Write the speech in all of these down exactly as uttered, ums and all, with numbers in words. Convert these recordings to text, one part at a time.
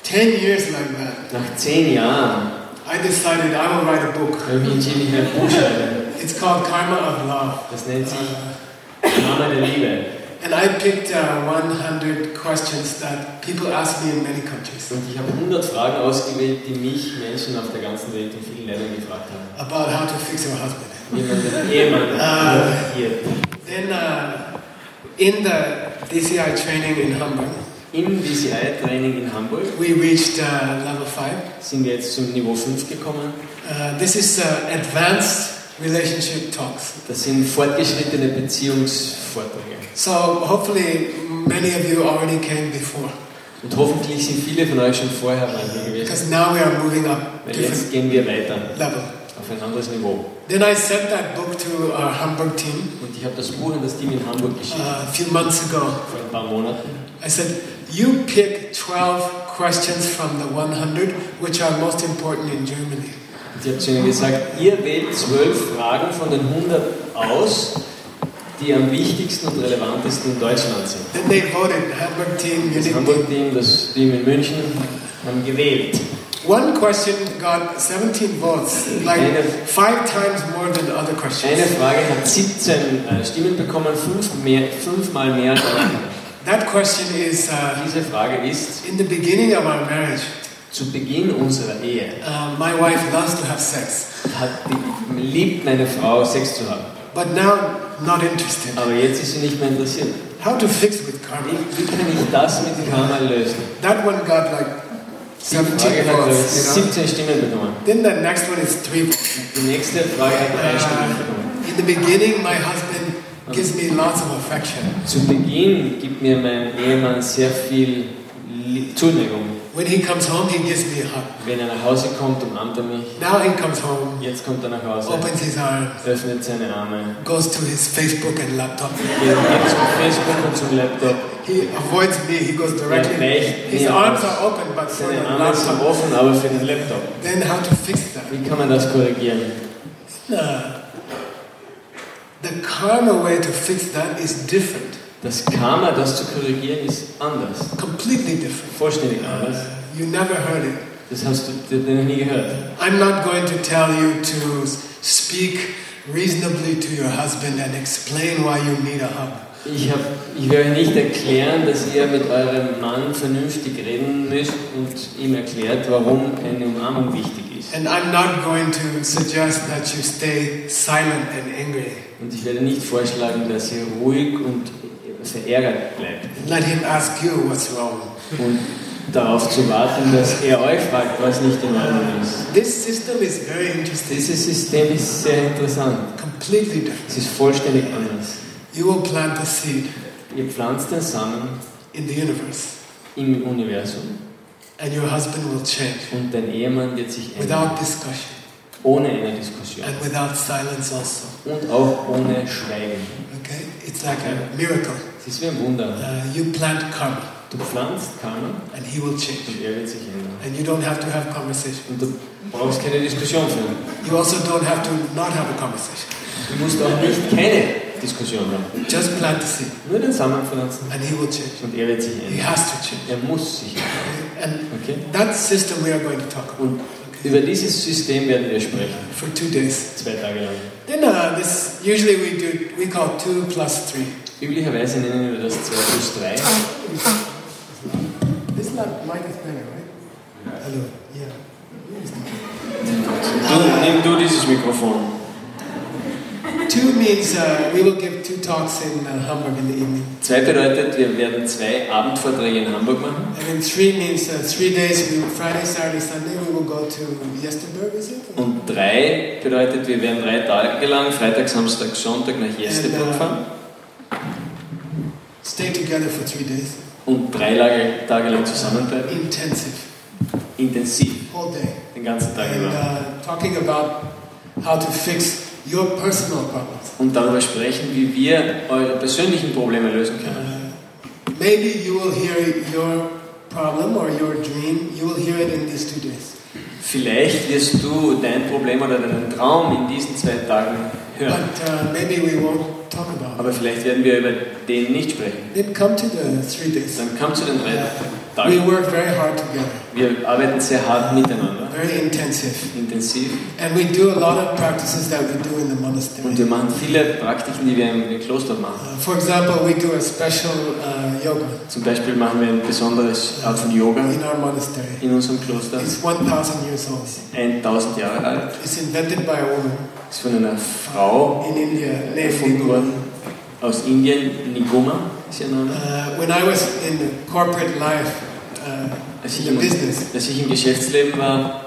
Ten years like that. Nach zehn Jahren I decided I will write a book. habe ich mich entschieden, ich werde ein Buch schreiben. It's called Karma of Love. Das nennt sich Karma der Liebe. And I picked uh, one hundred questions that people ask me in many countries. Und ich habe hundert Fragen ausgewählt, die mich Menschen auf der ganzen Welt in vielen Ländern gefragt haben. About how to fix your husband. Wie man den Ehemann korrigiert. Then uh, in the D C I training in Hamburg, Im D C I-Training in Hamburg we reached uh, level five. sind wir jetzt zum Niveau fünf gekommen. Uh, this is uh, advanced relationship talks. Das sind fortgeschrittene Beziehungsvorträge. So hopefully many of you already came before. Und hoffentlich sind viele von euch schon vorher bei mir gewesen. Because now we are moving up Weil different jetzt gehen wir weiter level. auf ein anderes Niveau. Then I sent that book to our Hamburg team Und ich habe das Buch an das Team in Hamburg geschickt, uh, a few months ago. vor ein paar Monaten. I said, you pick twelve questions from the one hundred which are most important in Germany. Und ich habe zu ihnen gesagt, ihr wählt zwölf Fragen von den hundert aus, die am wichtigsten und relevantesten in Deutschland sind. Then they voted, Hamburg team, Das Munich team. Hamburg-Team, das Team in München haben gewählt. One question got seventeen votes, like Eine- five times more than other questions. Eine Frage hat siebzehn äh, Stimmen bekommen, fünf mehr, fünfmal mehr als andere. That question is, uh, Diese Frage ist, in the beginning of our marriage, zu Beginn unserer Ehe uh, my wife loves to have sex, hat die, liebt meine Frau Sex zu haben, but now not interested. aber jetzt ist sie nicht mehr interessiert. How to fix with karma? Wie, wie kann ich das mit Karma lösen? That one got like Die Frage seventeen hat glaub ich, votes, you know? siebzehn Stimmen bekommen. Then the next one is three votes. Die nächste Frage hat drei Stimmen bekommen. Uh, in the beginning, my husband gives me lots of affection. Zu Beginn gibt mir mein Ehemann sehr viel Lie- Zuneigung. When he comes home, he gives me a hug. Wenn er nach Hause kommt, umarmt er mich. Now he comes home, Jetzt kommt er nach Hause, opens his arms, öffnet seine Arme, goes to his Facebook and laptop. geht geht zum Facebook und zum Laptop. He avoids me. He goes directly. Er weicht His mir arms aus. are open, but for the Seine Arme sind laptop. offen, aber für den Laptop. Then how to fix that? Wie kann man das korrigieren? Uh, the karma way to fix that is different, Das Karma, das zu korrigieren, ist anders. completely different. Vollständig anders. You never heard it. Das hast du dir noch nie gehört. I'm not going to tell you to speak reasonably to your husband and explain why you need a hug. Ich, hab, ich werde euch nicht erklären, dass ihr mit eurem Mann vernünftig reden müsst und ihm erklärt, warum eine Umarmung wichtig ist. And I'm not going to suggest that you stay silent and angry. Und ich werde nicht vorschlagen, dass ihr ruhig und verärgert bleibt. Let him ask you what's wrong. Und darauf zu warten, dass er euch fragt, was nicht in Ordnung ist. This system is very interesting. Dieses System ist sehr interessant. Completely different. Es ist vollständig anders. You will plant a seed Ihr pflanzt den Samen in the universe, im Universum and your husband will change und dein Ehemann wird sich without ändern. discussion Ohne eine Diskussion. and without silence also. Und auch ohne Schweigen. Okay? It's like a miracle. Es ist wie ein Wunder. Uh, you plant karma, Du pflanzt Karma and he will change. und er wird sich ändern. And you don't have to have conversation. Und du brauchst keine Diskussion führen. You also don't have to not have a conversation. Du musst auch nicht keine Diskussion haben. Just plant the seed, Nur den Samen pflanzen and he will change. und er wird sich He ändern. has to change. Er muss sich ändern. And Okay? that system we are going to talk about. Und über dieses System werden wir sprechen. For two days. Zwei Tage lang. Then uh, this usually we do we call two plus three. Üblicherweise nennen wir das zwei plus drei. This not mic is better, right? Hello. Yeah. Du, nimm du dieses Mikrofon. Two means uh, we will give two talks in uh, Hamburg in the evening. Zwei bedeutet, wir werden zwei Abendvorträge in Hamburg machen. And then three means uh, three days. We, Friday, Saturday, Sunday. We will go to Yesterberg, is it? Und drei bedeutet, wir werden drei Tage lang, Freitag, Samstag, Sonntag nach Jesteburg fahren. Stay together for three days. Und drei Tage lang zusammenbleiben. Intensive. Intensiv. Whole day. Den ganzen Tag And über. uh, talking about how to fix your personal problems. Und darüber sprechen, wie wir eure persönlichen Probleme lösen können. Uh, maybe you will hear your problem or your dream. You will hear it in these two days. Vielleicht wirst du dein Problem oder deinen Traum in diesen zwei Tagen hören. But uh, maybe we won't. talk about. Aber vielleicht werden wir über den nicht sprechen. Then come to the three days. Dann kommt zu den drei We Tagen. work very hard together, Wir arbeiten sehr hart miteinander, very intensive. intensiv. And we do a lot of practices that we do in the Und monastery. wir machen viele Praktiken, die wir im Kloster machen. Uh, for example, we do a special uh, yoga Zum Beispiel machen wir ein besonderes Art von Yoga in our monastery. in unserem Kloster. It's one thousand years old. tausend Jahre alt. It's invented by a woman Ist von einer Frau in India named erfunden Niguma. worden aus Indien. Niguma ist ihr Name. Uh, when I was in the corporate life, uh, Als ich, in im, the business, als ich im Geschäftsleben war,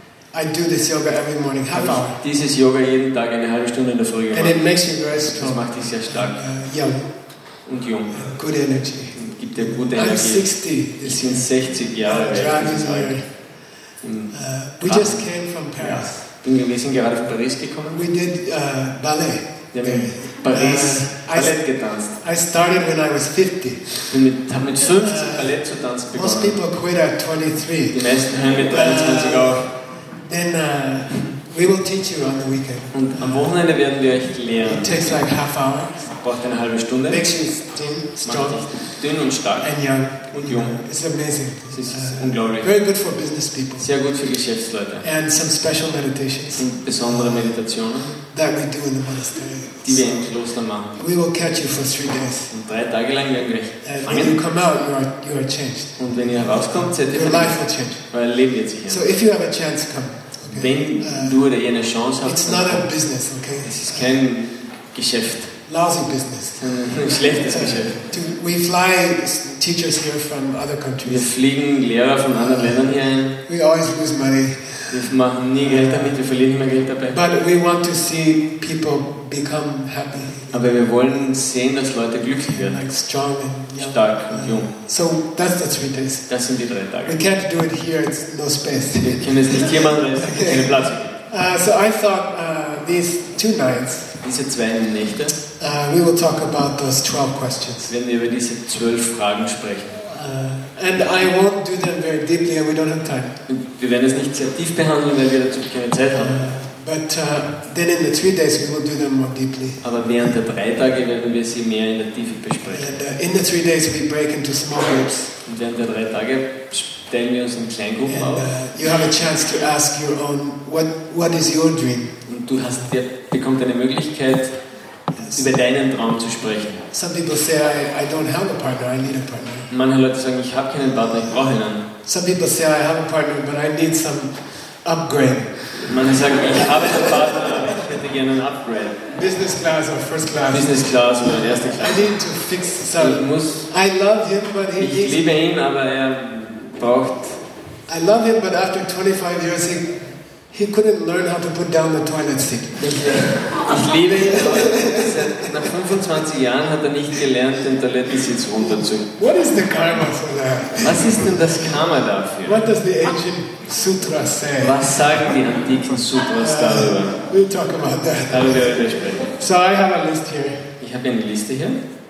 I do this yoga every morning, half habe hour. ich dieses Yoga jeden Tag eine halbe Stunde in der Früh And gemacht. it makes you very Das strong, macht dich sehr stark uh, young, und jung uh, good energy. und gibt dir gute I'm Energie. sixty Ich this bin year. sechzig Jahre alt. Driving dieses Alter. here. Und, Uh, we just came from Paris. bin- Wir sind gerade von Paris gekommen. We did uh, ballet. Wir haben in Paris Uh, I, Ballett getanzt. I started when I was fifty. Ich mit, habe mit fünfzig Ballett zu tanzen Most begonnen. people quit at twenty-three. Die meisten hören mit dreiundzwanzig auf. Then uh, we will teach you on the weekend. Und am Wochenende werden wir euch lehren. It takes like half hour. Braucht eine halbe Stunde. Makes you thin, Macht strong, dich dünn und stark and young. und jung. It's amazing. Das ist Uh, unglaublich. very good for business people. Sehr gut für Geschäftsleute. And some special meditations Und besondere Meditationen, that we do in the monastery. die wir im Kloster machen. We will catch you for three days. Und drei Tage lang werden wir euch And when you fangen. come out, you are, you are changed. Und wenn ihr herauskommt, seid ihr Your verändert. life will change. Euer Leben wird sich So ändern. if you have a chance, come. Wenn Uh, du oder ihr eine Chance habt, It's not a business, okay? es ist kein Geschäft, Lousy business. sondern ein schlechtes Geschäft. To, we fly s- teachers here from other Wir countries. fliegen Lehrer von anderen Ländern hier ein. We always lose money, Wir machen nie Geld damit, wir verlieren immer Geld dabei. but we want to see people become happy, Aber wir wollen sehen, dass Leute glücklich werden, like strong and young. stark und jung. So that's the three days. Das sind die drei We Tage. can't do it here; it's no space. Wir können es nicht hier machen, weil es keinen Platz gibt. Uh, so I thought uh, these two nights Diese zwei Nächte uh, we will talk about those twelve questions, werden wir über diese zwölf Fragen sprechen. uh, and I won't do them very deeply, and we don't have time. Und wir werden es nicht sehr tief behandeln, weil wir dazu keine Zeit haben. Uh, but uh, then in the three days we will do them more deeply. Aber während der drei Tage werden wir sie mehr in der Tiefe besprechen. And uh, in the three days we break into small groups, Und während der drei Tage stellen wir uns in Kleingruppen and auf. uh, you have a chance to ask your own, what what is your dream? Und du hast, der bekommt eine Möglichkeit, über deinen Traum zu sprechen. Some people say I, I don't have a partner, I need a partner. Manche Leute sagen, ich habe keinen Partner, ich brauche einen. Some people say I have a partner, but I need some upgrade, Manche sagen, ich habe einen Partner, aber ich hätte gerne ein Upgrade. business class or first class. Business Class oder erste I Klasse. need to fix Ich some. muss, I love him, but he, ich he's, liebe ihn, aber er braucht, I love him, but after twenty-five years he he couldn't learn how to put down the toilet seat. ich, ich liebe ihn, aber seit, nach fünfundzwanzig Jahren hat er nicht gelernt, den Toilettensitz runterzu. What is the karma for that? Was ist denn das Karma dafür? What does the ancient sutras say? Was sagen die antiken Sutras darüber? Uh, we'll talk about that. Darüber werden wir sprechen. So I have a list here. Ich habe eine Liste hier.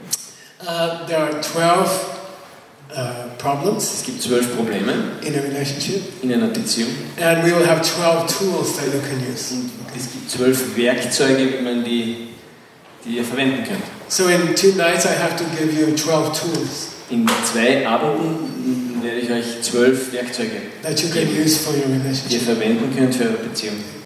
Uh, there are twelve uh, problems Es gibt zwölf Probleme in a relationship, in einer Beziehung. and we will have twelve tools that you can use. Und es gibt zwölf Werkzeuge, wie man die, die ihr verwenden könnt. So in two nights, I have to give you twelve tools In zwei Abenden werde ich euch zwölf Werkzeuge that you can geben, use for your die ihr relationship. verwenden könnt für eure Beziehung.